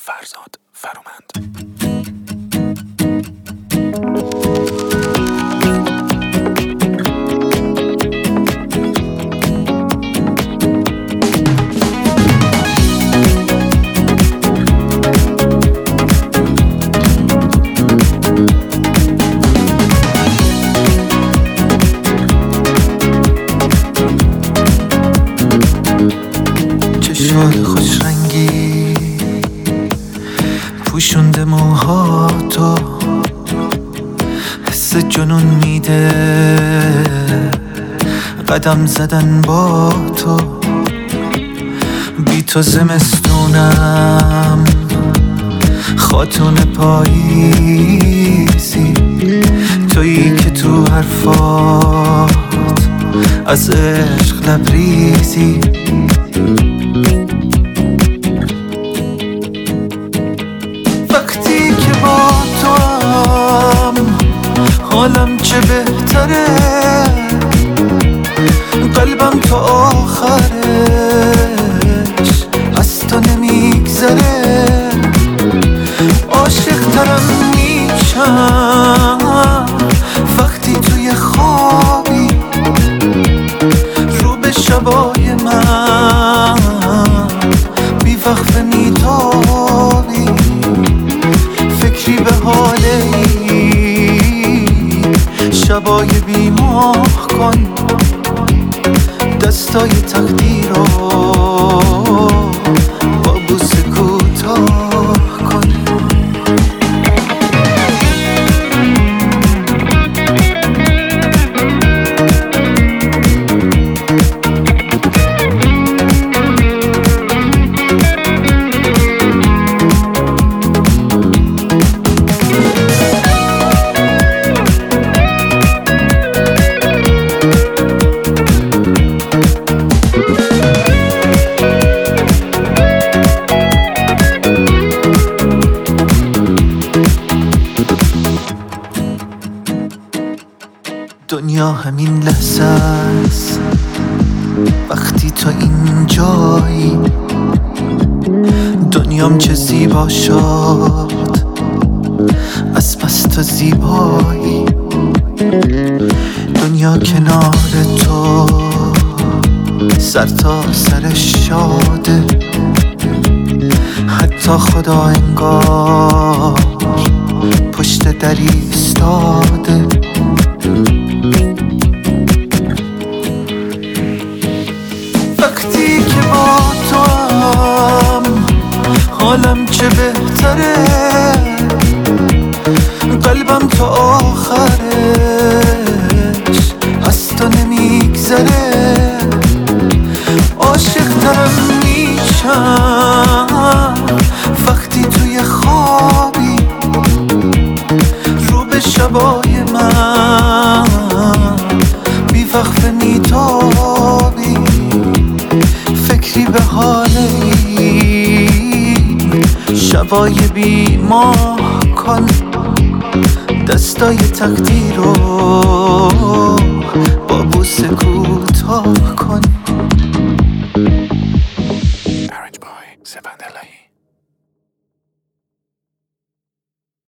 فرزاد فرومند. چشات خوش رنگی پوشونده موهاتو، حس جنون میده قدم زدن با تو. بی تو زمستونم خاتون پاییزی، تویی که تو حرفات از عشق لبریزی. وقتی که با تو هم حالم چه بهتره، قلبم تا آخرش از تو نمیگذره. عاشق ترم میشم وقتی توی خوابی، رو به شبای من بی وقفه میتابی. فکری به حاله ای شبای بیماه کن، دستای تقدیر رو با بوسه کوتاه کن. دنیا همین لحظه است وقتی تو اینجایی. دنیام چه زیبا شد از پس تو زیبایی. دنیا کنار تو سر تا سرش شاده، حتی خدا انگار پشت دری ایستاده. وقتی که با تو هم حالم چه بهتره، قلبم تا آخرش از تو نمیگذره. عاشق ترم میشم وقتی توی خوابی، رو به شبای من بی وقفه میتابی. فکری به حاله ای شبای بیماه کن، دستای تقدیر رو با بوسه